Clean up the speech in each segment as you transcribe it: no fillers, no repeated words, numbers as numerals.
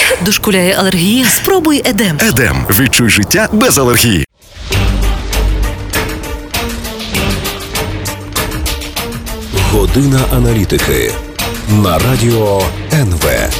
Дошкуляє алергія? Спробуй Едем. Едем. Відчуй життя без алергії. Година аналітики на радіо НВ.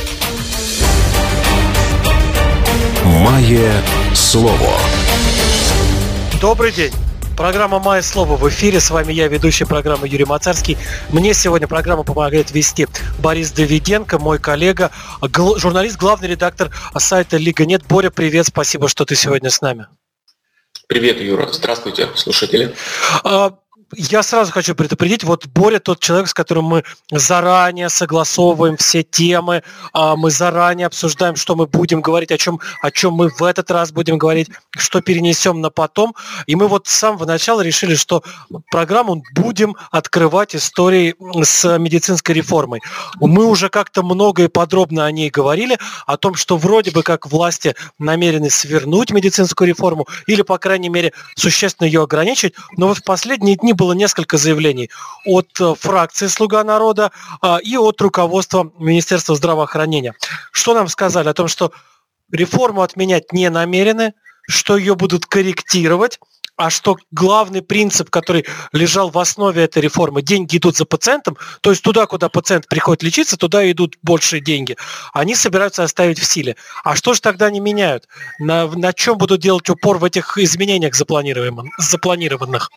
Має слово. Добрый день. Программа «Мое слово» в эфире. С вами я, ведущий программы Юрий Мацарский. Мне сегодня программу помогает вести Борис Давиденко, мой коллега, журналист, главный редактор сайта Лига.нет. Боря, привет, спасибо, что ты сегодня с нами. Привет, Юра. Здравствуйте, слушатели. Я сразу хочу предупредить, вот Боря тот человек, с которым мы заранее согласовываем все темы, мы заранее обсуждаем, что мы будем говорить, о чем мы в этот раз будем говорить, что перенесем на потом. И мы вот с самого начала решили, что программу будем открывать историей с медицинской реформой. Мы уже как-то много и подробно о ней говорили, о том, что вроде бы как власти намерены свернуть медицинскую реформу или, по крайней мере, существенно ее ограничить, но вот в последние дни было несколько заявлений от фракции «Слуга народа» и от руководства Министерства здравоохранения. Что нам сказали? О том, что реформу отменять не намерены, что ее будут корректировать, а что главный принцип, который лежал в основе этой реформы, деньги идут за пациентом, то есть туда, куда пациент приходит лечиться, туда идут большие деньги, они собираются оставить в силе. А что же тогда они меняют? На чем будут делать упор в этих изменениях запланированных?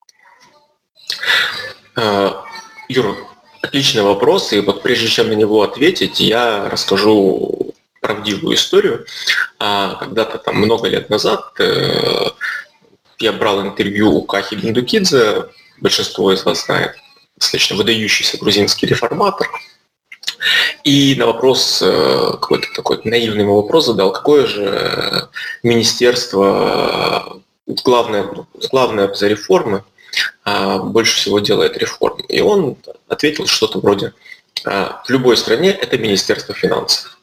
Юр, отличный вопрос, и вот прежде чем на него ответить, я расскажу правдивую историю. Когда-то там много лет назад я брал интервью у Кахи Биндукидзе, большинство из вас знает, достаточно выдающийся грузинский реформатор, и на вопрос, какой-то такой наивный вопрос задал, какое же министерство, главное за реформы, больше всего делает реформы. И он ответил что-то вроде: в любой стране это Министерство финансов.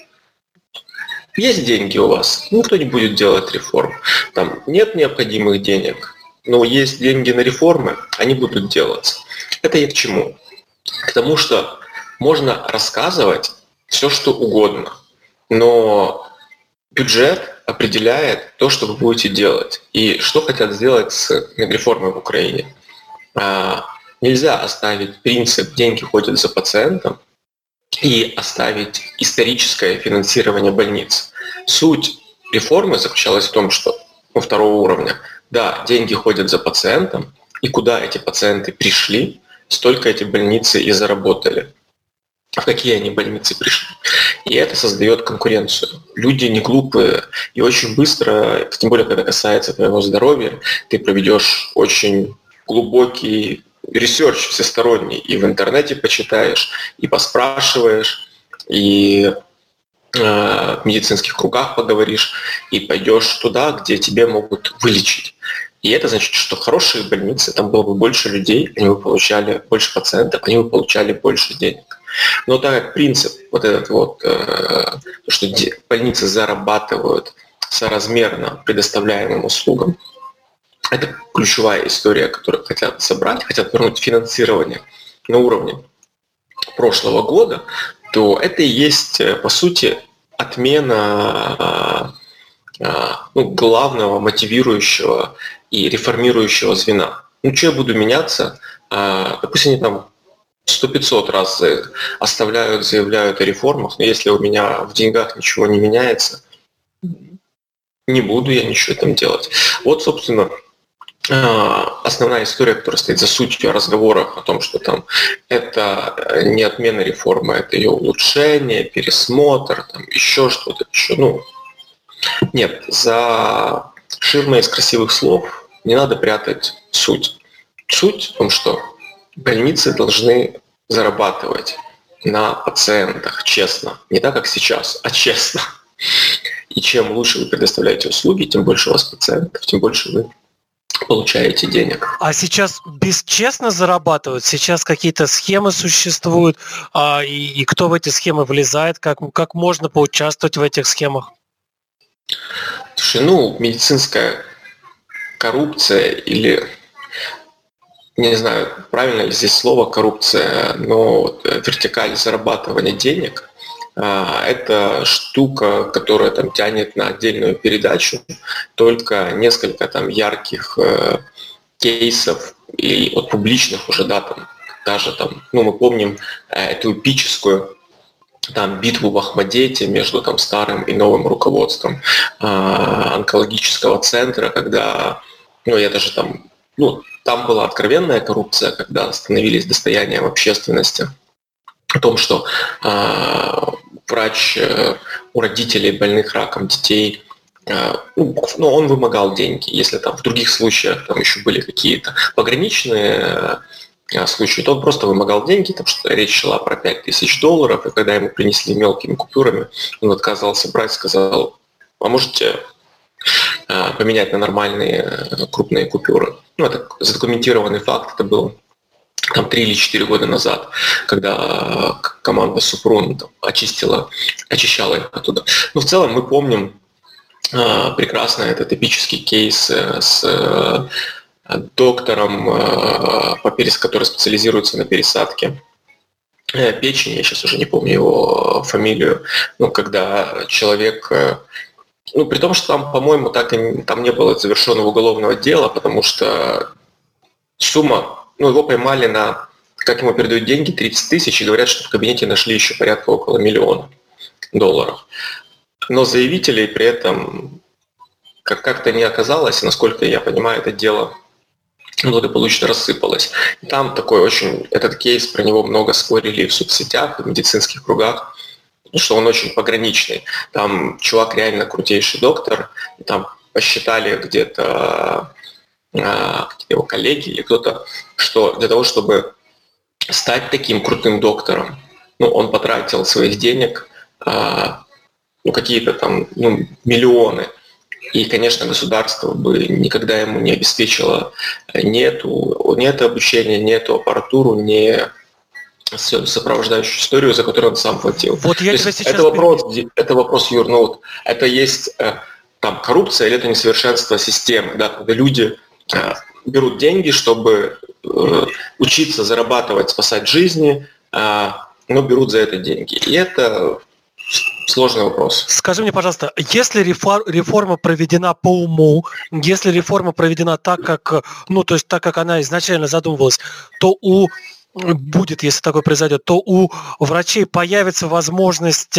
Есть деньги у вас, никто не будет делать реформ. Там нет необходимых денег, но есть деньги на реформы, они будут делаться. Это и к чему? К тому, что можно рассказывать все, что угодно, но бюджет определяет то, что вы будете делать. И что хотят сделать с медреформой в Украине. Нельзя оставить принцип «деньги ходят за пациентом» и оставить историческое финансирование больниц. Суть реформы заключалась в том, что второго уровня, да, деньги ходят за пациентом, и куда эти пациенты пришли, столько эти больницы и заработали. В какие они больницы пришли. И это создает конкуренцию. Люди не глупые, и очень быстро, тем более, когда касается твоего здоровья, ты проведешь очень глубокий ресерч всесторонний, и в интернете почитаешь, и поспрашиваешь, и в медицинских кругах поговоришь, и пойдешь туда, где тебе могут вылечить. И это значит, что хорошие больницы, там было бы больше людей, они бы получали больше пациентов, они бы получали больше денег. Но так как принцип вот этот вот, что больницы зарабатывают соразмерно предоставляемым услугам, это ключевая история, которую хотят собрать, хотят вернуть финансирование на уровне прошлого года, то это и есть, по сути, отмена главного мотивирующего и реформирующего звена. Что я буду меняться? Допустим, они там 100-500 раз заявляют о реформах, но если у меня в деньгах ничего не меняется, не буду я ничего там делать. Вот, собственно, основная история, которая стоит за сутью разговоров о том, что там это не отмена реформы, это ее улучшение, пересмотр, там еще что-то еще. Нет, за ширмой из красивых слов не надо прятать суть. Суть в том, что больницы должны зарабатывать на пациентах честно. Не так, как сейчас, а честно. И чем лучше вы предоставляете услуги, тем больше у вас пациентов, тем больше вы получаете денег. А сейчас бесчестно зарабатывают? Сейчас какие-то схемы существуют? И кто в эти схемы влезает? Как можно поучаствовать в этих схемах? Слушай, медицинская коррупция или не знаю, правильно ли здесь слово коррупция, но вертикаль зарабатывания денег это штука, которая там тянет на отдельную передачу, только несколько там ярких кейсов и от публичных уже, да, там, даже там, ну, мы помним эту эпическую там битву в Ахмадете между там старым и новым руководством онкологического центра, когда, ну, я даже там, ну, там была откровенная коррупция, когда становились достоянием общественности, о том, что врач у родителей больных раком детей, ну, он вымогал деньги. Если там в других случаях там еще были какие-то пограничные случаи, то он просто вымогал деньги, потому что речь шла про $5000, и когда ему принесли мелкими купюрами, он отказался брать, сказал: а можете поменять на нормальные крупные купюры. Ну, это задокументированный факт, это было там 3 или 4 года назад, когда команда Супрун там очищала их оттуда. Но в целом мы помним прекрасно этот эпический кейс с доктором, который специализируется на пересадке печени, я сейчас уже не помню его фамилию, но когда человек, ну, при том, что там, по-моему, там не было завершенного уголовного дела, потому что сумма, ну, его поймали на, как ему передают деньги, 30 тысяч, и говорят, что в кабинете нашли еще порядка около $1 миллиона. Но заявителей при этом как-то не оказалось, насколько я понимаю, это дело благополучно рассыпалось. И там такой очень, этот кейс, про него много спорили в соцсетях, в медицинских кругах, что он очень пограничный. Там чувак реально крутейший доктор, и там посчитали где-то его коллеги или кто-то, что для того, чтобы стать таким крутым доктором, ну, он потратил своих денег, ну, какие-то там, ну, миллионы. И, конечно, государство бы никогда ему не обеспечило ни это обучение, ни эту аппаратуру, ни сопровождающую историю, за которую он сам платил. Вот я тебя сейчас... Это вопрос, Юр, ну вот это есть там коррупция или это несовершенство системы, да, когда люди берут деньги, чтобы учиться, зарабатывать, спасать жизни, но берут за это деньги. И это сложный вопрос. Скажи мне, пожалуйста, если реформа проведена по уму, если реформа проведена так, как, ну, то есть так, как она изначально задумывалась, то будет, если такое произойдет, то у врачей появится возможность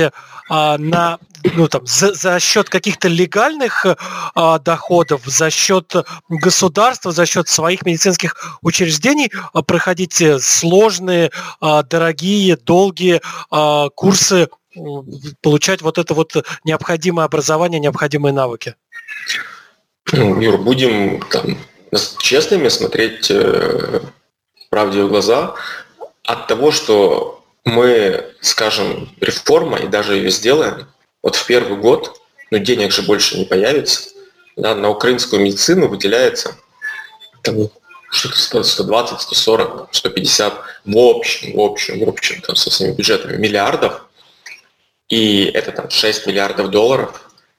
за счет каких-то легальных доходов, за счет государства, за счет своих медицинских учреждений проходить сложные, дорогие, долгие курсы, получать вот это вот необходимое образование, необходимые навыки. Юр, будем там честными, смотреть правде в глаза. От того, что мы скажем реформа и даже ее сделаем, вот в первый год, ну, денег же больше не появится, да, на украинскую медицину выделяется там, что-то 120, 140, 150 в общем там, со всеми бюджетами миллиардов, и это там $6 миллиардов.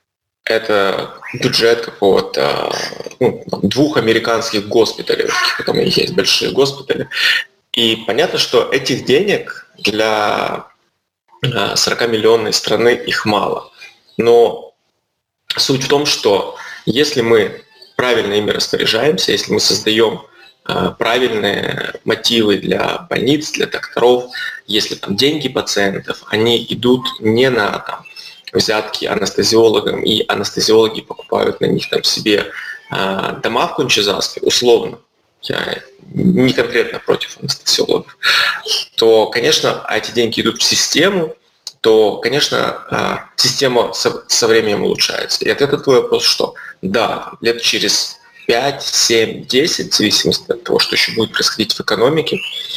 Это бюджет какого-то, ну, 2 американских госпиталей, потом у них есть большие госпитали. И понятно, что этих денег для 40-миллионной страны их мало. Но суть в том, что если мы правильно ими распоряжаемся, если мы создаем правильные мотивы для больниц, для докторов, если там деньги пациентов, они идут не на там, взятки анестезиологам, и анестезиологи покупают на них там себе дома в Конча-Заспе, условно, я не конкретно против анестезиологов, то, конечно, эти деньги идут в систему, то, конечно, система со временем улучшается. И ответ на твой вопрос, что да, лет через 5, 7, 10, в зависимости от того, что еще будет происходить в экономике,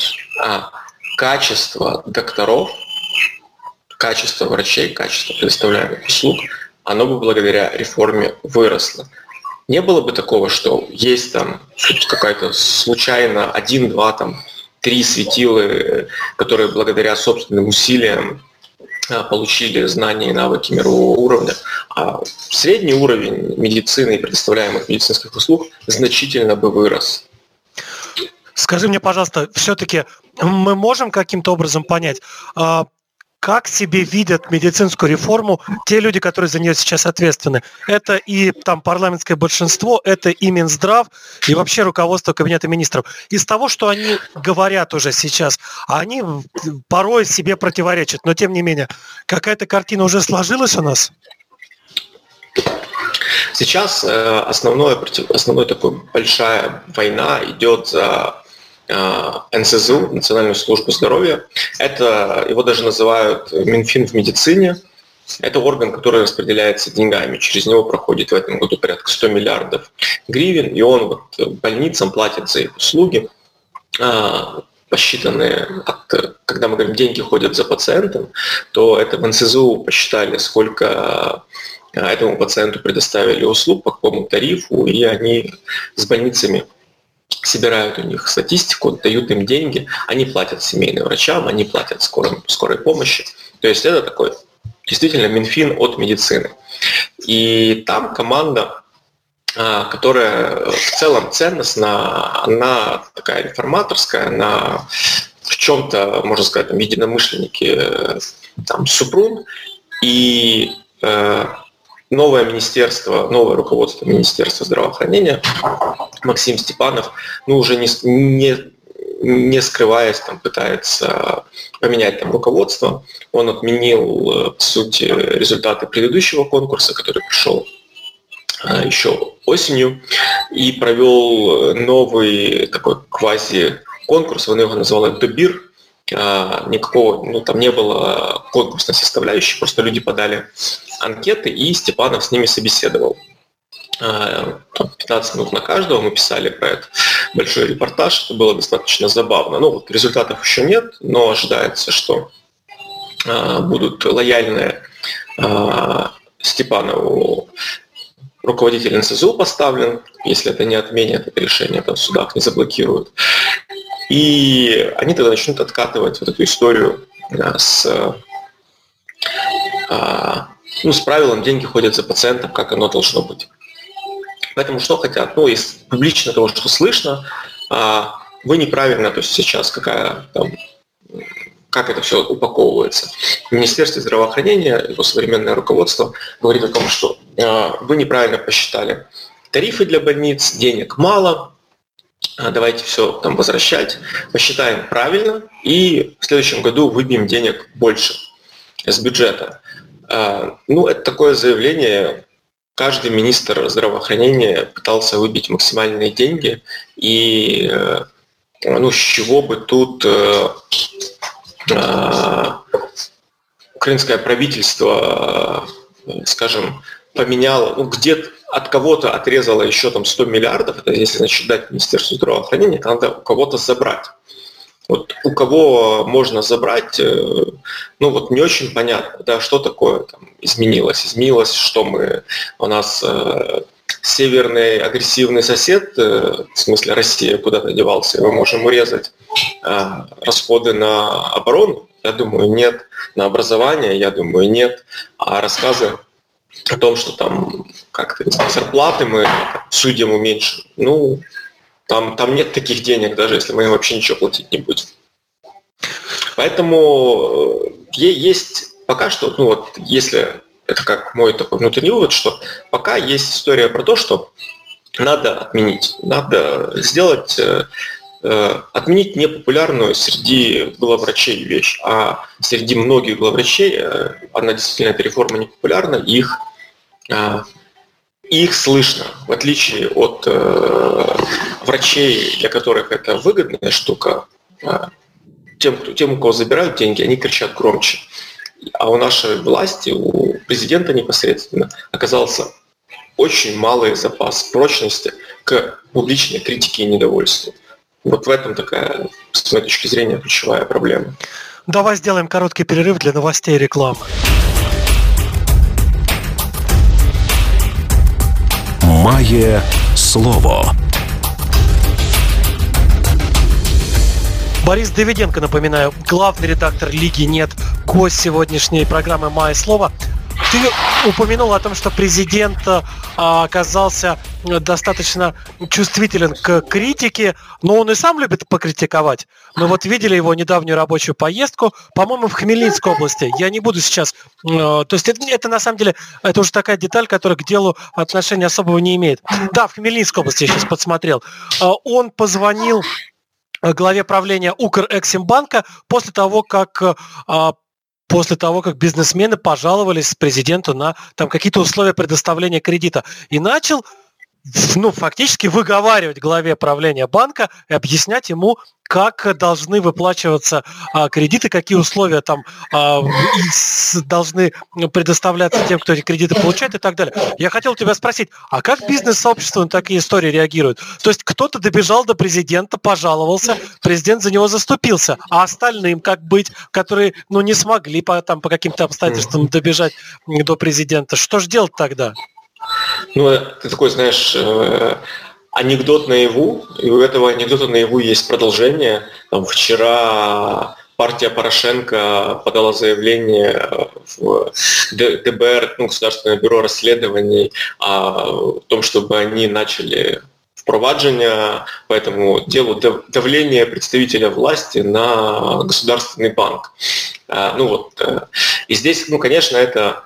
качество докторов, качество врачей, качество предоставляемых услуг, оно бы благодаря реформе выросло. Не было бы такого, что есть там какая-то случайно 1, 2, там, 3 светилы, которые благодаря собственным усилиям получили знания и навыки мирового уровня, а средний уровень медицины и предоставляемых медицинских услуг значительно бы вырос. Скажи мне, пожалуйста, все-таки мы можем каким-то образом понять, как себе видят медицинскую реформу те люди, которые за нее сейчас ответственны. Это и там парламентское большинство, это и Минздрав, и вообще руководство Кабинета министров. Из того, что они говорят уже сейчас, они порой себе противоречат, но тем не менее, какая-то картина уже сложилась у нас? Сейчас основная такая большая война идет за НСЗУ, Национальную службу здоровья. Это его даже называют Минфин в медицине. Это орган, который распределяется деньгами. Через него проходит в этом году порядка 100 миллиардов гривен, и он вот больницам платит за их услуги, посчитанные, когда мы говорим, деньги ходят за пациентом, то это в НСЗУ посчитали, сколько этому пациенту предоставили услуг, по какому тарифу, и они с больницами собирают у них статистику, дают им деньги, они платят семейным врачам, они платят скорой помощи. То есть это такой действительно Минфин от медицины. И там команда, которая в целом ценностна, она такая реформаторская, она в чем-то, можно сказать, там, единомышленники там, Супрун, и новое руководство Министерства здравоохранения, Максим Степанов, уже не скрываясь, там, пытается поменять там руководство. Он отменил, по сути, результаты предыдущего конкурса, который пришел еще осенью, и провел новый такой квази-конкурс, он его назвал «Добир». Никакого, там не было конкурсной составляющей, просто люди подали анкеты, и Степанов с ними собеседовал. 15 минут на каждого, мы писали про это большой репортаж, это было достаточно забавно. Результатов еще нет, но ожидается, что будут лояльные Степанову руководитель НСЗУ поставлен, если это не отменят, это решение там в судах не заблокируют. И они тогда начнут откатывать вот эту историю с правилом «деньги ходят за пациентом», как оно должно быть. Поэтому что хотят? Из публично того, что слышно, вы неправильно, то есть сейчас как это все упаковывается. В Министерстве здравоохранения, его современное руководство говорит о том, что вы неправильно посчитали тарифы для больниц, денег мало, давайте все там возвращать, посчитаем правильно, и в следующем году выбьем денег больше с бюджета. Это такое заявление. Каждый министр здравоохранения пытался выбить максимальные деньги, и с чего бы тут украинское правительство, скажем, поменяло, где-то от кого-то отрезало еще там 100 миллиардов, это если, значит, дать Министерству здравоохранения, это надо у кого-то забрать. У кого можно забрать, не очень понятно, да, что такое там изменилось. Изменилось, что у нас северный агрессивный сосед, в смысле Россия, куда-то девался, и мы можем урезать расходы на оборону? Я думаю, нет. На образование? Я думаю, нет. А рассказы о том, что там как-то зарплаты мы судьям уменьшим, там нет таких денег, даже если мы им вообще ничего платить не будем. Поэтому есть пока что, если это как мой такой внутренний вывод, что пока есть история про то, что надо отменить, надо сделать, отменить непопулярную среди главврачей вещь, а среди многих главврачей она действительно, эта реформа непопулярна, их слышно, в отличие от врачей, для которых это выгодная штука. Тем, у кого забирают деньги, они кричат громче. А у нашей власти, у президента непосредственно, оказался очень малый запас прочности к публичной критике и недовольству. В этом такая, с моей точки зрения, ключевая проблема. Давай сделаем короткий перерыв для новостей и рекламы. Має слово. Борис Давиденко, напоминаю, главный редактор Лиги «Нет», гость сегодняшней программы «Мое слово». Ты упомянул о том, что президент оказался достаточно чувствителен к критике, но он и сам любит покритиковать. Мы вот видели его недавнюю рабочую поездку, по-моему, в Хмельницкой области. Я не буду сейчас... То есть это на самом деле, это уже такая деталь, которая к делу отношения особого не имеет. Да, в Хмельницкой области я сейчас подсмотрел. Он позвонил главе правления Укрэксимбанка после того, как бизнесмены пожаловались президенту на там какие-то условия предоставления кредита. И начал, фактически выговаривать главе правления банка и объяснять ему, как должны выплачиваться кредиты, какие условия там должны предоставляться тем, кто эти кредиты получает и так далее. Я хотел тебя спросить, а как бизнес-сообщество на такие истории реагирует? То есть кто-то добежал до президента, пожаловался, президент за него заступился, а остальным как быть, которые не смогли по каким-то обстоятельствам добежать до президента? Что же делать тогда? Ты такой, знаешь, анекдот наяву, и у этого анекдота наяву есть продолжение. Вчера партия Порошенко подала заявление в ДБР, Государственное бюро расследований, о том, чтобы они начали впроваджение по этому делу давление представителя власти на Государственный банк. И здесь, конечно, это...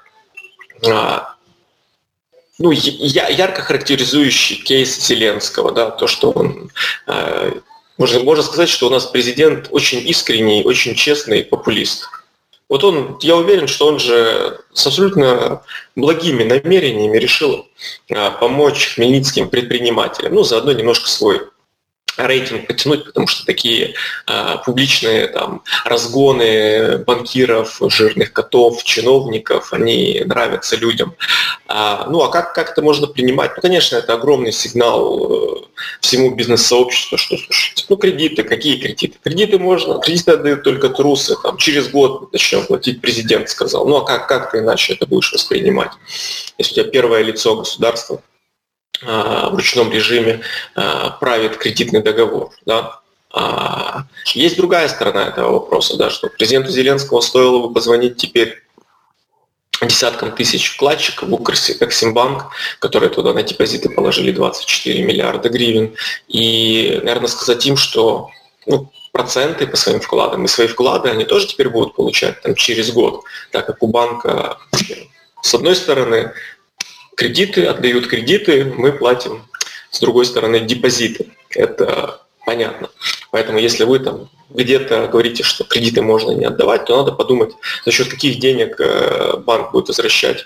ярко характеризующий кейс Зеленского, да, то, что он, можно сказать, что у нас президент очень искренний, очень честный популист. Я уверен, что он же с абсолютно благими намерениями решил помочь хмельницким предпринимателям, заодно немножко свой рейтинг потянуть, потому что такие публичные разгоны банкиров, жирных котов, чиновников, они нравятся людям. Как это можно принимать? Конечно, это огромный сигнал всему бизнес-сообществу, что, слушайте, кредиты, какие кредиты? Кредиты отдают только трусы, через год начнем платить, президент сказал. Как ты иначе это будешь воспринимать? Если у тебя первое лицо государства в ручном режиме правит кредитный договор. Да? Есть другая сторона этого вопроса, да, что президенту Зеленского стоило бы позвонить теперь десяткам тысяч вкладчиков в Укрэксимбанк, которые туда на депозиты положили 24 миллиарда гривен, и, наверное, сказать им, что проценты по своим вкладам и свои вклады они тоже теперь будут получать через год, так как у банка, с одной стороны, кредиты, отдают кредиты, мы платим, с другой стороны, депозиты. Это понятно. Поэтому если вы где-то говорите, что кредиты можно не отдавать, то надо подумать, за счет каких денег банк будет возвращать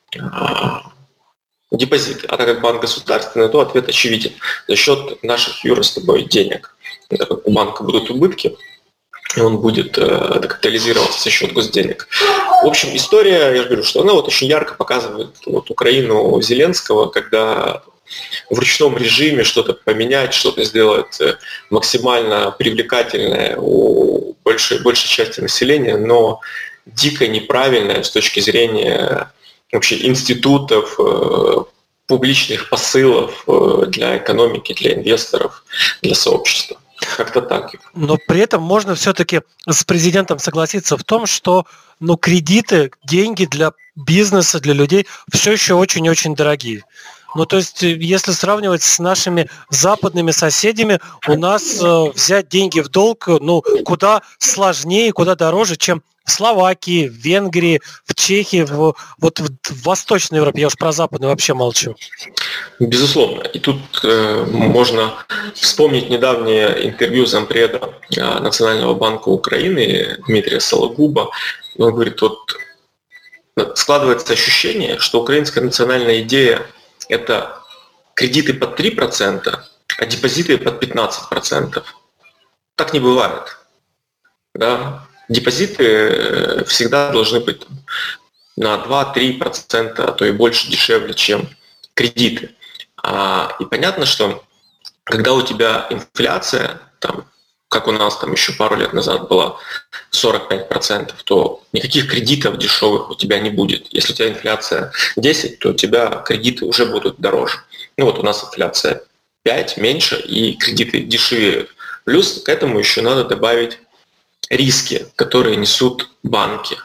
депозиты. А так как банк государственный, то ответ очевиден. За счет наших, Юра, с тобой денег. Так как у банка будут убытки, и он будет докапитализироваться за счет госденег. В общем, история, я же говорю, что она очень ярко показывает Украину Зеленского, когда в ручном режиме что-то поменять, что-то сделать максимально привлекательное у большей части населения, но дико неправильное с точки зрения вообще институтов, публичных посылов для экономики, для инвесторов, для сообщества. Как-то так. Но при этом можно все-таки с президентом согласиться в том, что кредиты, деньги для бизнеса, для людей все еще очень-очень дорогие. То есть, если сравнивать с нашими западными соседями, у нас взять деньги в долг куда сложнее, куда дороже, чем в Словакии, в Венгрии, в Чехии, в Восточной Европе. Я уж про Западную вообще молчу. Безусловно. И тут можно вспомнить недавнее интервью зампреда Национального банка Украины Дмитрия Сологуба. Он говорит, складывается ощущение, что украинская национальная идея – это кредиты под 3%, а депозиты под 15%. Так не бывает. Да? Депозиты всегда должны быть на 2-3%, а то и больше дешевле, чем кредиты. И понятно, что когда у тебя инфляция, как у нас еще пару лет назад была 45%, то никаких кредитов дешевых у тебя не будет. Если у тебя инфляция 10%, то у тебя кредиты уже будут дороже. У нас инфляция 5%, меньше, и кредиты дешевеют. Плюс к этому еще надо добавить риски, которые несут банки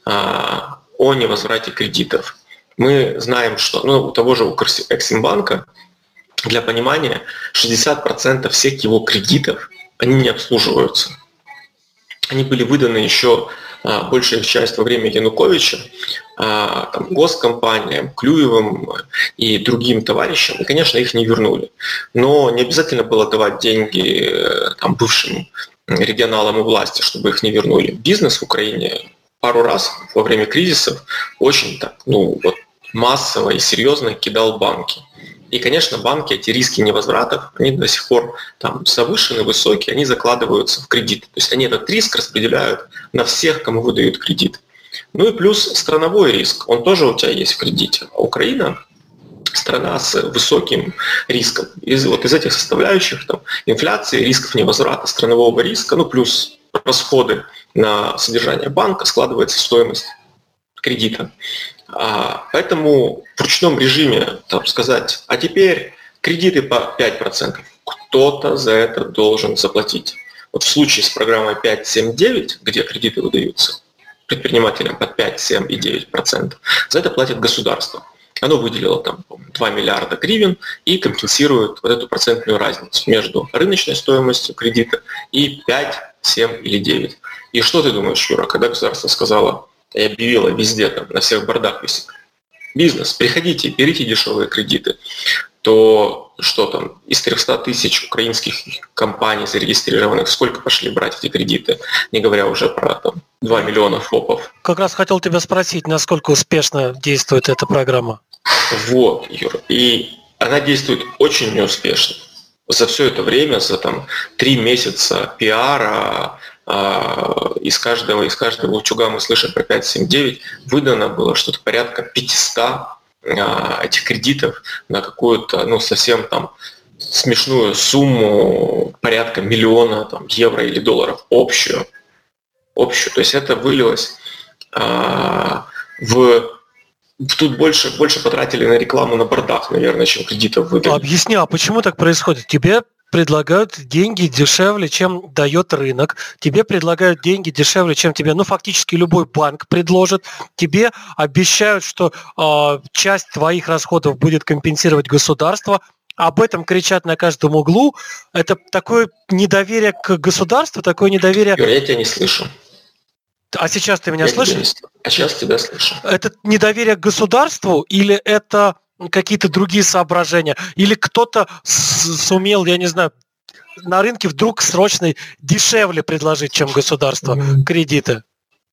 о невозврате кредитов. Мы знаем, что у того же Укрэксимбанка Для понимания, 60% всех его кредитов, они не обслуживаются. Они были выданы еще большая часть во время Януковича госкомпаниям, Клюевым и другим товарищам, и, конечно, их не вернули. Но не обязательно было давать деньги бывшим регионалам и власти, чтобы их не вернули. Бизнес в Украине пару раз во время кризисов очень массово и серьезно кидал банки. И, конечно, банки эти риски невозвратов, они до сих пор завышены, высокие, они закладываются в кредит. То есть они этот риск распределяют на всех, кому выдают кредит. Ну и плюс страновой риск, он тоже у тебя есть в кредите. А Украина страна с высоким риском. Из этих составляющих инфляции, рисков невозврата, странового риска, плюс расходы на содержание банка, складывается стоимость кредита. Поэтому в ручном режиме сказать, а теперь кредиты по 5%, кто-то за это должен заплатить. Вот в случае с программой 5.7.9, где кредиты выдаются предпринимателям под 5, 7 и 9%, за это платит государство. Оно выделило 2 миллиарда гривен и компенсирует эту процентную разницу между рыночной стоимостью кредита и 5, 7 или 9. И что ты думаешь, Юра, когда государство сказало и объявила везде, на всех бордах висит: бизнес, приходите, берите дешевые кредиты, то что из 300 тысяч украинских компаний зарегистрированных, сколько пошли брать эти кредиты, не говоря уже про 2 миллиона ФОПов. Как раз хотел тебя спросить, насколько успешно действует эта программа. Вот, Юра, и она действует очень неуспешно. За все это время, за 3 месяца пиара, из каждого утюга мы слышим про 5.7.9, выдано было что-то порядка 500 этих кредитов на какую-то совсем смешную сумму, порядка миллиона евро или долларов общую. То есть это вылилось Тут больше потратили на рекламу на бордах, наверное, чем кредитов выдали. Объясни, а почему так происходит? Тебе предлагают деньги дешевле, чем дает рынок. Тебе предлагают деньги дешевле, чем тебе, фактически любой банк предложит. Тебе обещают, что часть твоих расходов будет компенсировать государство. Об этом кричат на каждом углу. Это такое недоверие к государству, такое недоверие... Юра, я тебя не слышу. А сейчас ты меня слышишь? А сейчас тебя слышу. Это недоверие к государству или это какие-то другие соображения? Или кто-то сумел, я не знаю, на рынке вдруг срочно дешевле предложить, чем государство, кредиты?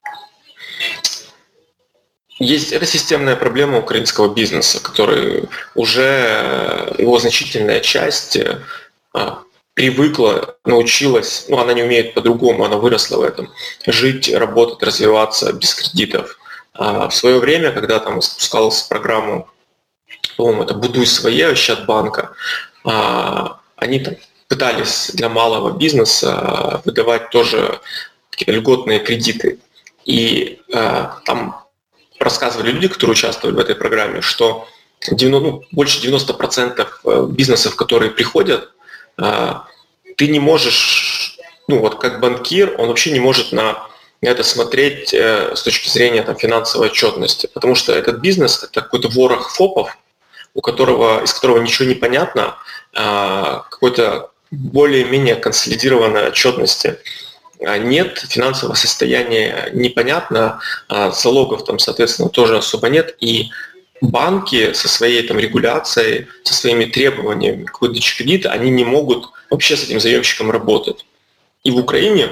Это системная проблема украинского бизнеса, который уже, его значительная часть привыкла, научилась, она не умеет по-другому, она выросла в этом, жить, работать, развиваться без кредитов. В свое время, когда запускалась программу, по-моему, это «Будуй своє» от банка, они пытались для малого бизнеса выдавать тоже какие-то льготные кредиты. И там рассказывали люди, которые участвовали в этой программе, что больше 90% бизнесов, которые приходят, ты не можешь, как банкир, он вообще не может на это смотреть с точки зрения финансовой отчетности, потому что этот бизнес – это какой-то ворох ФОПов, из которого ничего не понятно, какой-то более-менее консолидированной отчетности нет, финансового состояния непонятно, залогов соответственно, тоже особо нет, и банки со своей регуляцией, со своими требованиями к выдаче кредита, они не могут вообще с этим заемщиком работать. И в Украине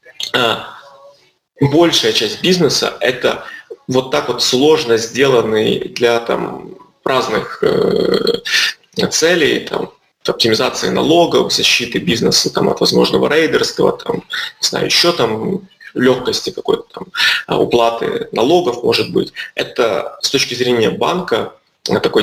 большая часть бизнеса – это вот так сложно сделанный для разных целей, оптимизации налогов, защиты бизнеса от возможного рейдерства, еще легкости какой-то уплаты налогов, может быть. Это с точки зрения банка такой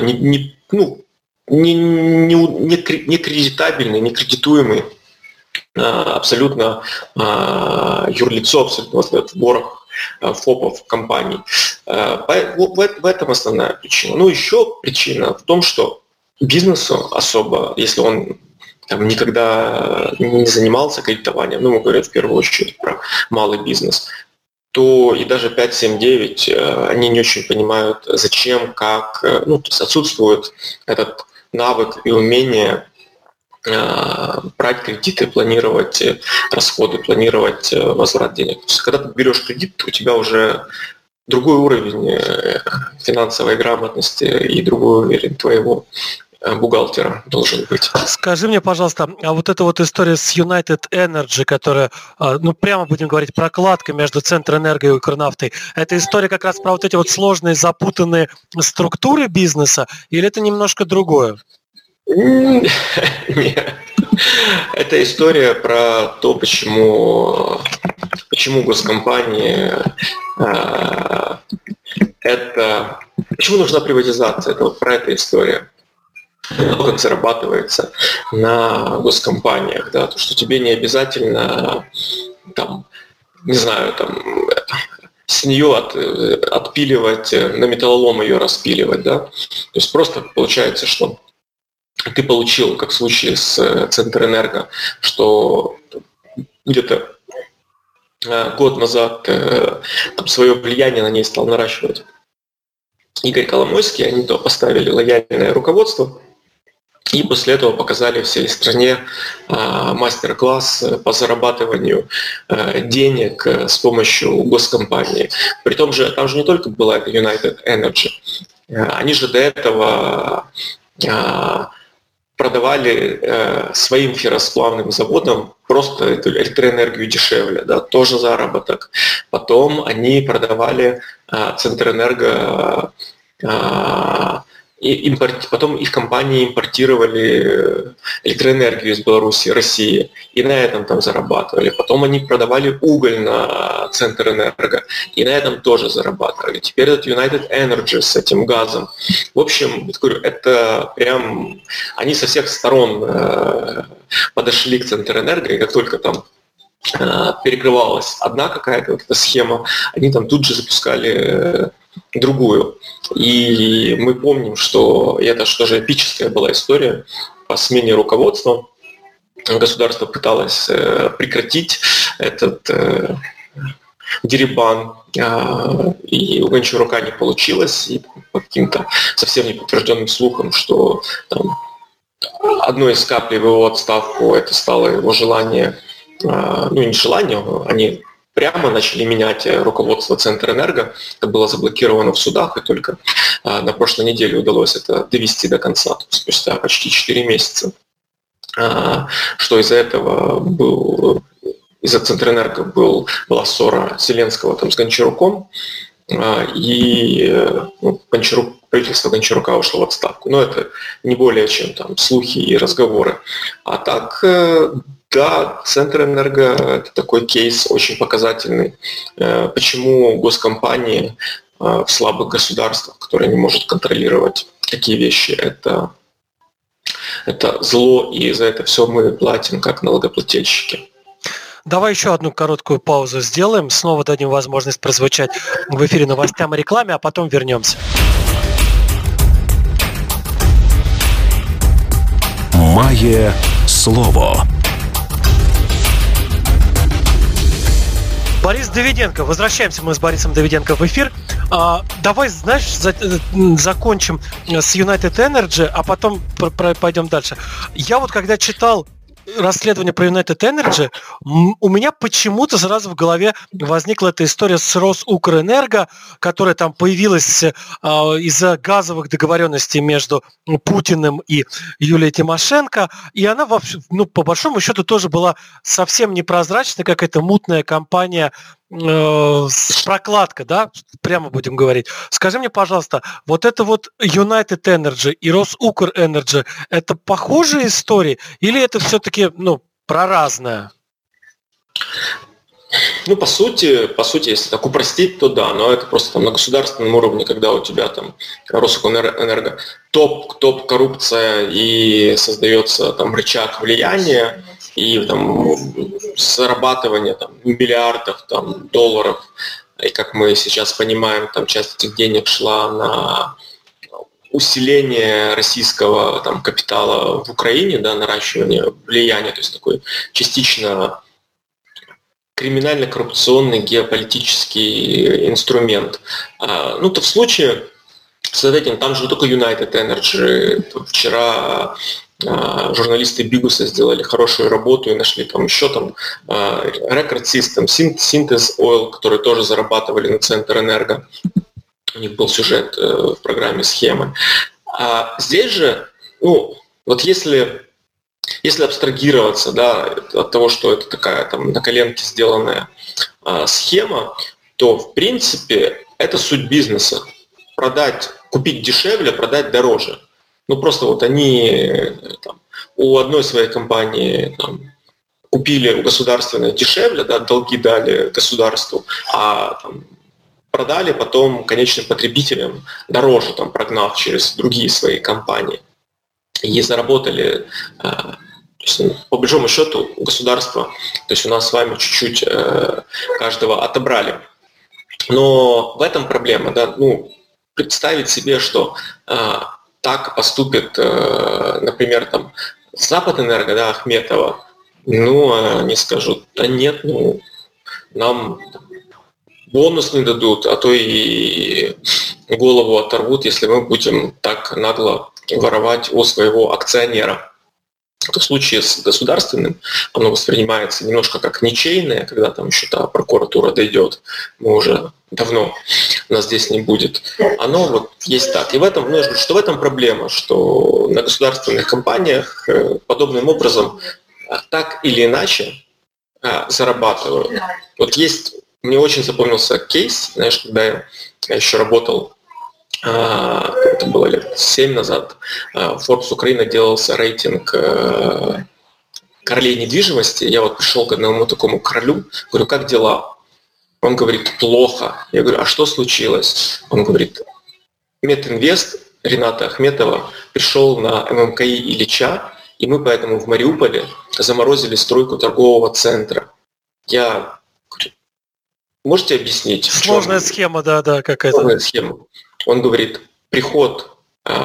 некредитабельный, некредитуемый абсолютно юрлицо, абсолютно ворох ФОПов компаний. В этом основная причина. Еще причина в том, что бизнесу особо, если он никогда не занимался кредитованием, мы говорим в первую очередь про малый бизнес, то и даже 5.7.9 они не очень понимают, зачем, как, отсутствует этот навык и умение брать кредиты, планировать расходы, планировать возврат денег. То есть, когда ты берешь кредит, у тебя уже другой уровень финансовой грамотности и другой уровень твоего бухгалтера должен быть. Скажи мне, пожалуйста, а вот эта вот история с United Energy, которая, ну, прямо будем говорить, прокладка между Центрэнерго и Укрнафтой, это история как раз про вот эти вот сложные, запутанные структуры бизнеса, или это немножко другое? Нет. Это история про то, почему госкомпании почему нужна приватизация. Это вот про эту историю. Как зарабатывается на госкомпаниях, да, то, что тебе не обязательно там, не знаю, там с нее отпиливать, на металлолом ее распиливать, да. То есть просто получается, что ты получил, как в случае с Центрэнерго, что где-то год назад там, свое влияние на ней стал наращивать Игорь Коломойский, они то поставили лояльное руководство, и после этого показали всей стране мастер-класс по зарабатыванию денег с помощью госкомпании. Притом же там же не только была эта United Energy, они же до этого продавали своим ферросплавным заводам просто эту электроэнергию дешевле, да, тоже заработок. Потом они продавали Центрэнерго, потом их компании импортировали электроэнергию из Беларуси, России, и на этом там зарабатывали. Потом они продавали уголь на Центрэнерго, и на этом тоже зарабатывали. Теперь этот United Energy с этим газом. В общем, я говорю, это прям... Они со всех сторон подошли к Центрэнерго, и как только там перекрывалась одна какая-то вот эта схема, они там тут же запускали другую. И мы помним, что это что же эпическая была история по смене руководства. Государство пыталось прекратить этот дерибан, и у Гончарука не получилось, и по каким-то совсем неподтвержденным слухам, что там, одной из каплей в его отставку это стало его желание, ну не желание, они прямо начали менять руководство Центрэнерго. Это было заблокировано в судах, и только на прошлой неделе удалось это довести до конца, спустя почти 4 месяца. Что из-за этого из-за Центрэнерго была ссора Зеленского там, с Гончаруком, и правительство Гончарука ушло в отставку. Но это не более чем там слухи и разговоры. А так... Да, Центрэнерго – это такой кейс очень показательный. Почему госкомпании в слабых государствах, которые не могут контролировать такие вещи, это зло, и за это все мы платим как налогоплательщики. Давай еще одну короткую паузу сделаем, снова дадим возможность прозвучать в эфире новостям и рекламе, а потом вернемся. Має слово. Борис Давиденко. Возвращаемся мы с Борисом Давиденко в эфир. Давай, знаешь, закончим с United Energy, а потом пойдем дальше. Я вот когда читал расследование про United Energy, у меня почему-то сразу в голове возникла эта история с Росукрэнерго, которая там появилась из-за газовых договоренностей между Путиным и Юлией Тимошенко, и она вообще, ну, по большому счету тоже была совсем непрозрачная, какая-то мутная компания, прокладка, да, прямо будем говорить. Скажи мне, пожалуйста, вот это вот United Energy и Росукрэнерго, это похожие истории или это все-таки, ну, про разное? Ну, по сути, если так упростить, то да, но это просто там на государственном уровне, когда у тебя там Росукрэнерго топ коррупция и создается там рычаг влияния, и там зарабатывание там, миллиардов там, долларов, и как мы сейчас понимаем, там часть этих денег шла на усиление российского там, капитала в Украине, да, наращивание влияния, то есть такой частично криминально-коррупционный геополитический инструмент. Ну, то в случае с этим, там же такой United Energy. Вчера журналисты Бигуса сделали хорошую работу и нашли там еще там Record System, Synthos Oil, которые тоже зарабатывали на Центрэнерго. У них был сюжет в программе «Схемы». А здесь же, ну, вот если абстрагироваться, да, от того, что это такая там на коленке сделанная схема, то в принципе это суть бизнеса. Купить дешевле, продать дороже. Ну просто вот они там, у одной своей компании там, купили у государственной дешевле, да, долги дали государству, а там, продали потом конечным потребителям дороже, там, прогнав через другие свои компании. И заработали, то есть, по большому счету, у государства, то есть у нас с вами чуть-чуть каждого отобрали. Но в этом проблема, да, ну, представить себе, что так поступит, например, там, Западэнерго, да, Ахметова, ну, они скажут, да нет, ну, нам бонус не дадут, а то и голову оторвут, если мы будем так нагло воровать у своего акционера. В случае с государственным оно воспринимается немножко как ничейное, когда там еще та прокуратура дойдет, мы уже давно, нас здесь не будет. Оно вот есть так. И в этом, что в этом проблема, что на государственных компаниях подобным образом так или иначе зарабатывают. Вот есть, мне очень запомнился кейс, знаешь, когда я еще работал, это было лет 7 назад, Forbes Украина делался рейтинг королей недвижимости. Я вот пришел к одному такому королю, говорю, как дела? Он говорит, плохо. Я говорю, а что случилось? Он говорит, Метинвест Рената Ахметова пришел на ММКИ Ильича, и мы поэтому в Мариуполе заморозили стройку торгового центра. Я говорю, можете объяснить? Сложная схема, да, какая-то. Сложная схема. Он говорит, приход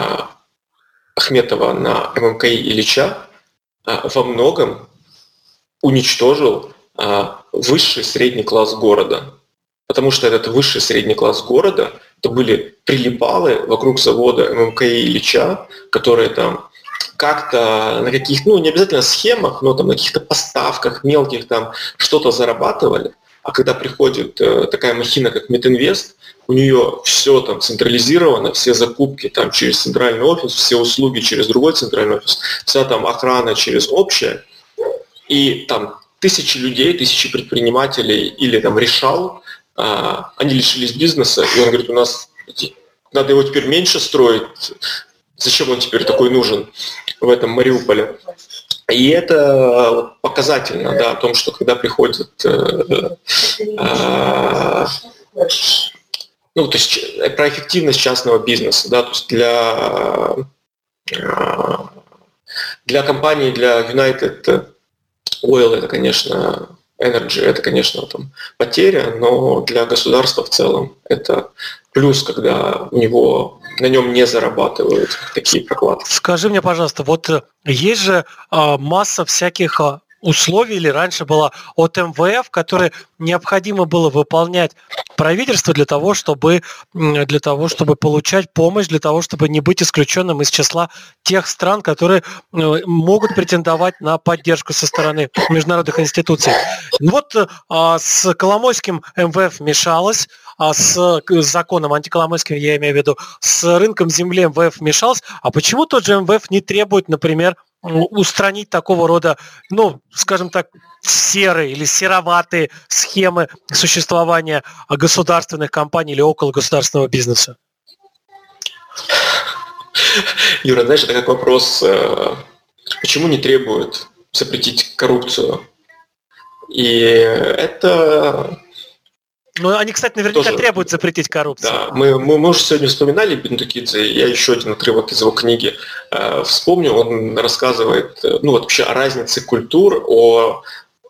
Ахметова на ММКИ Ильича во многом уничтожил высший средний класс города. Потому что этот высший средний класс города, это были прилипалы вокруг завода ММКИ Ильича, которые там как-то на каких-то, ну не обязательно схемах, но там на каких-то поставках мелких там что-то зарабатывали. А когда приходит такая махина, как Метинвест, у нее все там централизировано, все закупки там через центральный офис, все услуги через другой центральный офис, вся там охрана через общее. И там тысячи людей, тысячи предпринимателей или там решал, они лишились бизнеса, и он говорит, у нас надо его теперь меньше строить, зачем он теперь такой нужен в этом Мариуполе. И это показательно, да, о том, что когда приходит, ну, то есть про эффективность частного бизнеса, да, то есть для компании, для United Oil это, конечно, Energy, это, конечно, там потеря, но для государства в целом это плюс, когда на нем не зарабатывают такие прокладки. Скажи мне, пожалуйста, вот есть же масса всяких условий, или раньше было от МВФ, которые необходимо было выполнять правительству для того, чтобы получать помощь, для того, чтобы не быть исключенным из числа тех стран, которые могут претендовать на поддержку со стороны международных институций. Вот с Коломойским МВФ мешалось, а с законом антиколомойским, я имею в виду, с рынком земли МВФ мешалось, а почему тот же МВФ не требует, например, устранить такого рода, ну, скажем так, серые или сероватые схемы существования государственных компаний или около государственного бизнеса? Юра, знаешь, это как вопрос, почему не требуют запретить коррупцию? И это... Ну, они, кстати, наверняка тоже требуют запретить коррупцию. Да, мы уже сегодня вспоминали Бендукидзе, я еще один отрывок из его книги вспомню. Он рассказывает, ну, вот вообще о разнице культур, о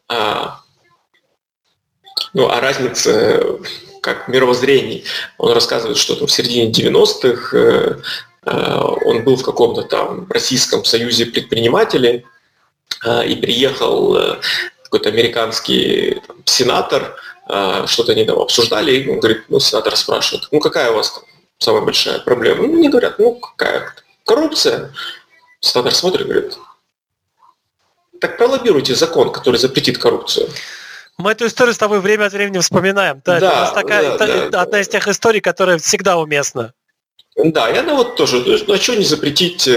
разнице как мировоззрений. Он рассказывает, что там в середине 90-х он был в каком-то там Российском союзе предпринимателей и приехал какой-то американский сенатор, что-то они там обсуждали, и он говорит, ну, сенатор спрашивает, ну, какая у вас там самая большая проблема. Ну, мне говорят, какая коррупция. Статор смотрит и говорит, так пролоббируйте закон, который запретит коррупцию. Мы эту историю с тобой время от времени вспоминаем. Да, это у нас одна из тех историй, которая всегда уместна. Да, и она вот тоже, а что не запретить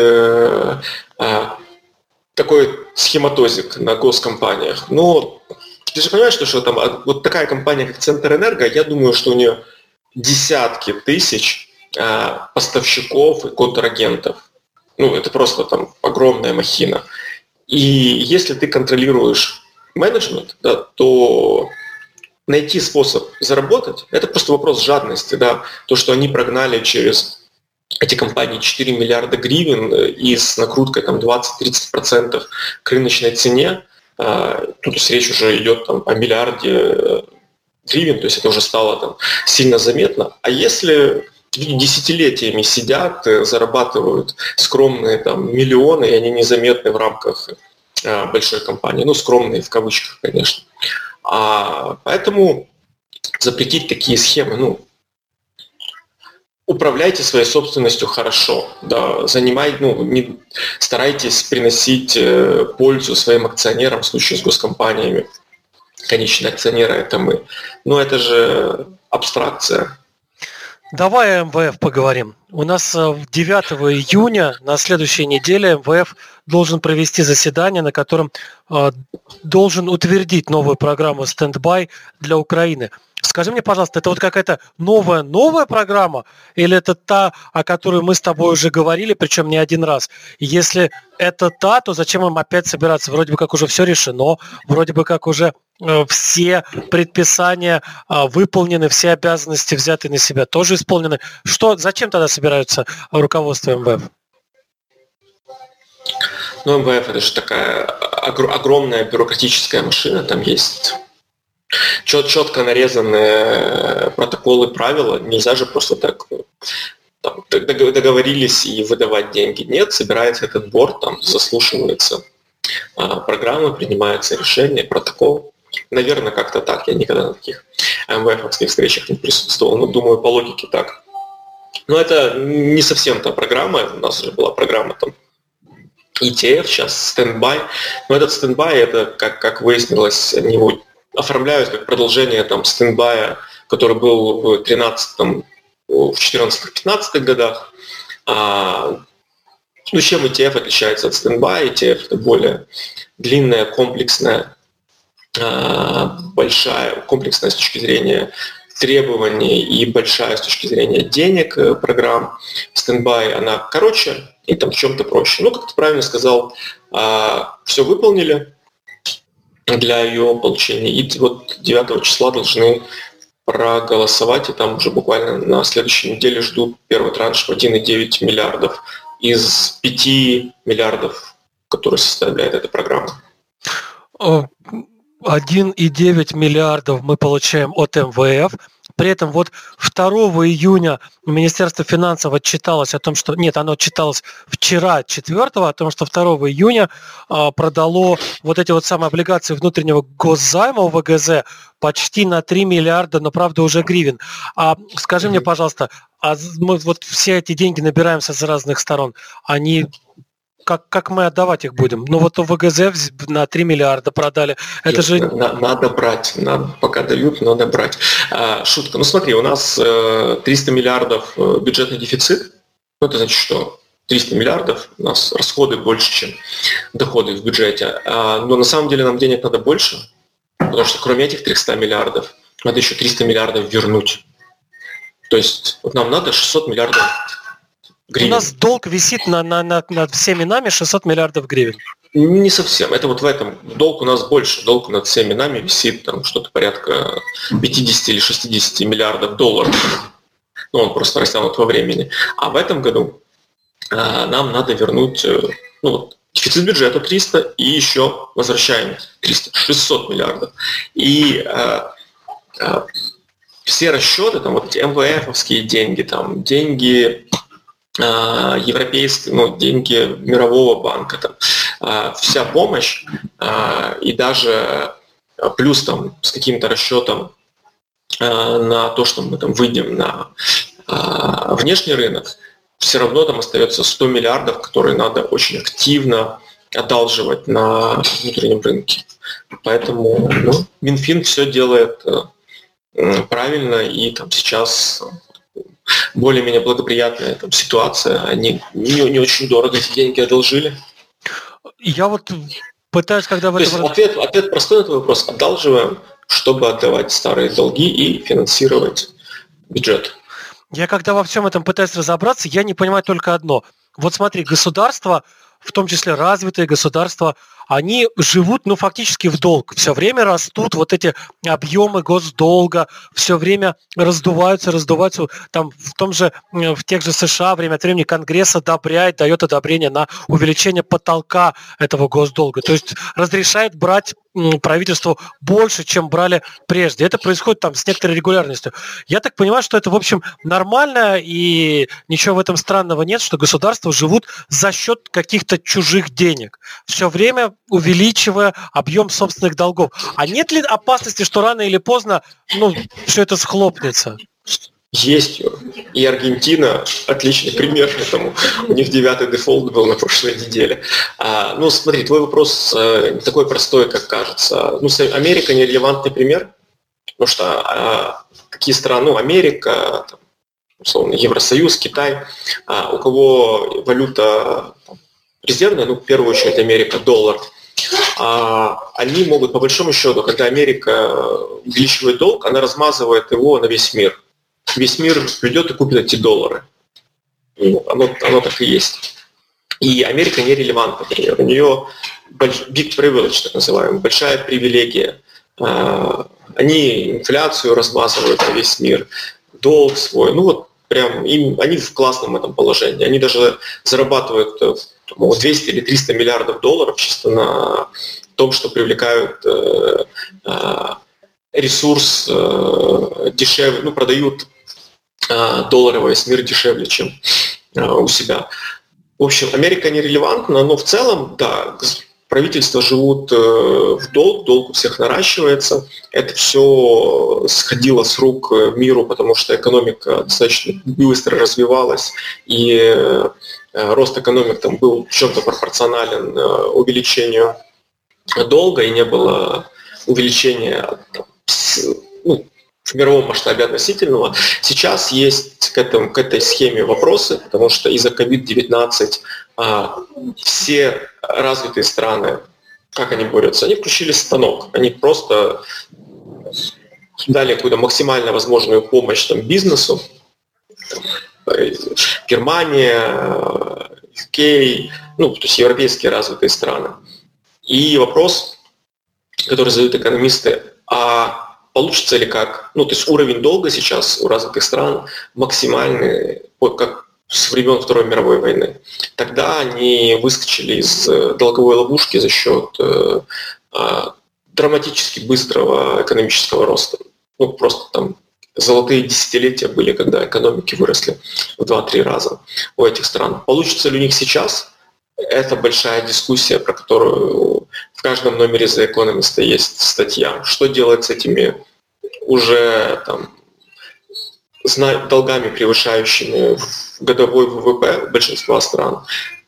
такой схематозик на госкомпаниях? Ну, ты же понимаешь, что там вот такая компания, как Центрэнерго, я думаю, что у нее десятки тысяч поставщиков и контрагентов. Ну, это просто там огромная махина. И если ты контролируешь менеджмент, да, то найти способ заработать, это просто вопрос жадности. Да. То, что они прогнали через эти компании 4 миллиарда гривен и с накруткой там 20-30% к рыночной цене, тут речь уже идет там, о миллиарде гривен, то есть это уже стало там, сильно заметно. А если десятилетиями сидят, зарабатывают скромные там, миллионы, и они незаметны в рамках большой компании, ну скромные в кавычках, конечно. Поэтому запретить такие схемы, управляйте своей собственностью хорошо, да, старайтесь приносить пользу своим акционерам в случае с госкомпаниями. Конечные акционеры это мы. Но это же абстракция. Давай о МВФ поговорим. У нас 9 июня на следующей неделе МВФ должен провести заседание, на котором должен утвердить новую программу «Стендбай» для Украины. Скажи мне, пожалуйста, это вот какая-то новая программа или это та, о которой мы с тобой уже говорили, причем не один раз? Если это та, то зачем им опять собираться? Вроде бы как уже все решено, вроде бы как уже все предписания выполнены, все обязанности взяты на себя тоже исполнены. Зачем тогда собираются руководство МВФ? МВФ это же такая огромная бюрократическая машина, там есть четко нарезанные протоколы, правила. Нельзя же просто так договорились и выдавать деньги. Нет, собирается этот борд, там заслушивается программа, принимается решение, протокол. Наверное, как-то так. Я никогда на таких МВФовских встречах не присутствовал, но думаю, по логике так. Но это не совсем та программа. У нас уже была программа там ETF, сейчас стендбай. Но этот стендбай, это, как выяснилось, они его оформляют как продолжение там стендбая, который был в 14-15 годах. Чем ETF отличается от стендбая? ETF это более длинная, комплексная с точки зрения требований и большая с точки зрения денег программ. Стендбай, она короче и там в чем-то проще. Как ты правильно сказал, все выполнили для ее получения. И вот 9 числа должны проголосовать, и там уже буквально на следующей неделе ждут первый транш в 1,9 миллиардов из 5 миллиардов, которые составляет эта программа. 1,9 миллиардов мы получаем от МВФ. При этом вот 2 июня Министерство финансов отчиталось о том, что... Нет, оно отчиталось вчера, 4-го, о том, что 2 июня продало вот эти вот самые облигации внутреннего госзайма ВГЗ почти на 3 миллиарда, но, правда, уже гривен. Скажи мне, пожалуйста, мы вот все эти деньги набираемся с разных сторон, они... Как мы отдавать их будем? Вот ВГЗ на 3 миллиарда продали. Это же... Надо брать. Пока дают, надо брать. Шутка. Смотри, у нас 300 миллиардов бюджетный дефицит. Это значит, что 300 миллиардов у нас расходы больше, чем доходы в бюджете. Но на самом деле нам денег надо больше, потому что кроме этих 300 миллиардов надо еще 300 миллиардов вернуть. То есть нам надо 600 миллиардов гривен. У нас долг висит над всеми нами 600 миллиардов гривен. Не совсем. Это вот в этом. Долг у нас больше. Долг над всеми нами висит там что-то порядка 50 или 60 миллиардов долларов. Он просто растянут во времени. А в этом году нам надо вернуть дефицит бюджета 300 и еще возвращаем 300, 600 миллиардов. И все расчеты, там вот эти МВФовские деньги, там деньги европейские, деньги Мирового банка, там, вся помощь и даже плюс там с каким-то расчетом на то, что мы там выйдем на внешний рынок, все равно там остается 100 миллиардов, которые надо очень активно одалживать на внутреннем рынке. Поэтому Минфин все делает правильно, и там сейчас более-менее благоприятная там ситуация. Они не очень дорого эти деньги одолжили. Я вот пытаюсь, когда в То есть ответ простой на твой вопрос. Одалживаем, чтобы отдавать старые долги и финансировать бюджет. Я когда во всем этом пытаюсь разобраться, я не понимаю только одно. Вот смотри, государства, в том числе развитые государства, они живут, фактически в долг. Все время растут вот эти объемы госдолга, все время раздуваются. Там в тех же США время от времени Конгресс дает одобрение на увеличение потолка этого госдолга. То есть разрешает брать правительству больше, чем брали прежде. Это происходит там с некоторой регулярностью. Я так понимаю, что это, в общем, нормально, и ничего в этом странного нет, что государства живут за счет каких-то чужих денег, все время увеличивая объем собственных долгов. А нет ли опасности, что рано или поздно все это схлопнется? Есть. И Аргентина отличный пример этому. У них 9-й дефолт был на прошлой неделе. Смотри, твой вопрос не такой простой, как кажется. Америка нерелевантный пример, потому что какие страны, Америка, условно, Евросоюз, Китай, у кого валюта резервная, в первую очередь Америка, доллар, они могут, по большому счету, когда Америка увеличивает долг, она размазывает его на весь мир. Весь мир придет и купит эти доллары. Оно так и есть. И Америка нерелевантна, например. У нее big privilege, так называемый, большая привилегия. Они инфляцию размазывают на весь мир, долг свой. Они в классном этом положении. Они даже зарабатывают 200 или 300 миллиардов долларов чисто на том, что привлекают ресурс дешевле, продают доллары во весь мир дешевле, чем у себя. В общем, Америка нерелевантна, но в целом, да, правительства живут в долг у всех наращивается. Это все сходило с рук миру, потому что экономика достаточно быстро развивалась, и рост экономик там был в чем-то пропорционален увеличению долга, и не было увеличения в мировом масштабе относительного. Сейчас есть к этой схеме вопросы, потому что из-за COVID-19 все развитые страны, как они борются? Они включили станок, они просто дали какую-то максимально возможную помощь бизнесу. Германия, UK, то есть европейские развитые страны. И вопрос, который задают экономисты, получится ли как? То есть уровень долга сейчас у развитых стран максимальный, как с времен Второй мировой войны. Тогда они выскочили из долговой ловушки за счет драматически быстрого экономического роста. Просто там золотые десятилетия были, когда экономики выросли в 2-3 раза у этих стран. Получится ли у них сейчас? Это большая дискуссия, про которую в каждом номере The Economist есть статья. Что делать с этими уже долгами, превышающими годовой ВВП большинства стран?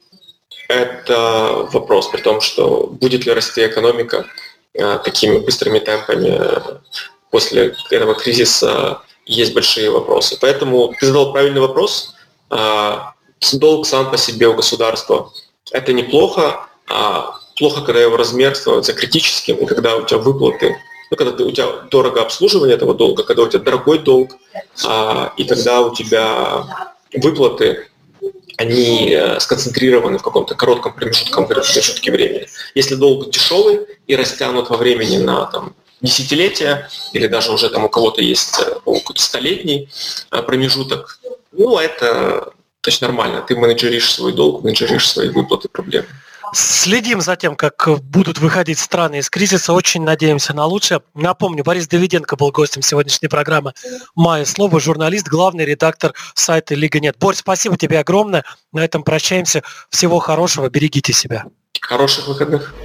Это вопрос, при том, что будет ли расти экономика такими быстрыми темпами после этого кризиса, есть большие вопросы. Поэтому ты задал правильный вопрос. Долг сам по себе у государства – это неплохо. Плохо, когда его размер становится критическим, и когда у тебя выплаты, когда у тебя дорого обслуживание этого долга, когда у тебя дорогой долг, и когда у тебя выплаты, они сконцентрированы в каком-то коротком промежутке времени. Если долг дешевый и растянут во времени на десятилетия, или даже уже у кого-то есть какой-то столетний промежуток, это точно нормально. Ты менеджеришь свой долг, менеджеришь свои выплаты, проблемы. Следим за тем, как будут выходить страны из кризиса. Очень надеемся на лучшее. Напомню, Борис Давиденко был гостем сегодняшней программы «Мое слово», журналист, главный редактор сайта Лига.нет. Борис, спасибо тебе огромное. На этом прощаемся. Всего хорошего. Берегите себя. Хороших выходных.